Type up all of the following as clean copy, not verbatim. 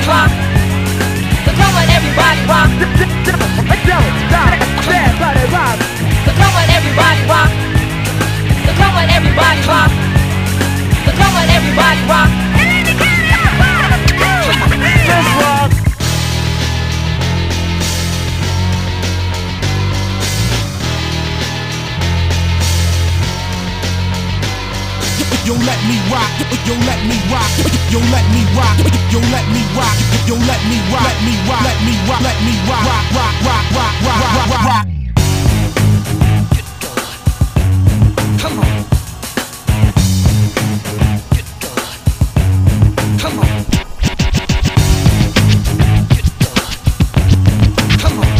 everybody rock. So come on, everybody rock. Don't stop, everybody rock. So come on, everybody rock. So come on, everybody rock. So come on, everybody rock. Let's rock. Yo, let me rock, yo, let me rock, yo, let me rock, yo, let me rock, yo, let me rock, let me rock, let me rock, let me rock, rock, rock, rock, rock, rock, rock, rock. Come on. Come on. Come on.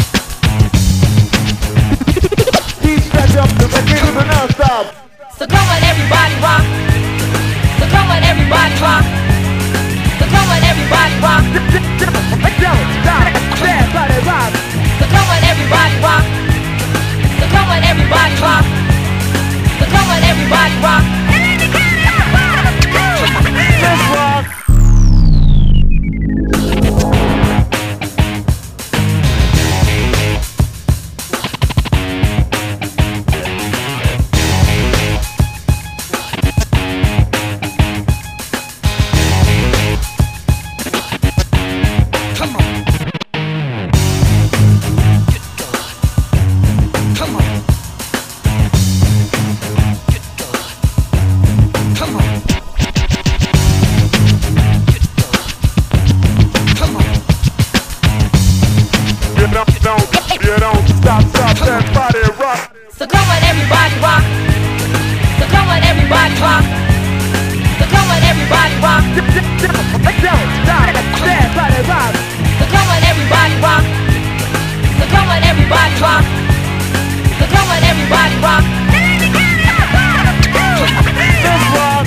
Please stretch up the rhythm and not stop. So come on, everybody rock. So come on, everybody rock. So come on, everybody rock. Don't stop, everybody rock. So come on, everybody rock. So come on, everybody rock. So come on, everybody rock. Let's rock. Come on. Come on. Come on. Come on. You don't stop, everybody rock. So come on, everybody rock. So come on, everybody rock. So come on, everybody rock. Don't stop, everybody rock. So come on, everybody rock. So come on, everybody rock. So come on, everybody rock. Let's rock.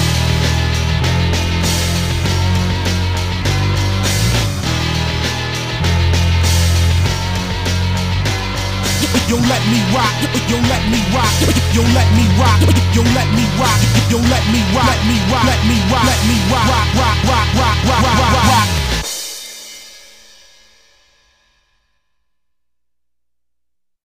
Yo, let me rock, yo, let me rock, yo, let me rock, yo, let me rock, yo, let me rock, let me rock, let me rock, let me rock, rock, rock, rock, rock, rock, rock.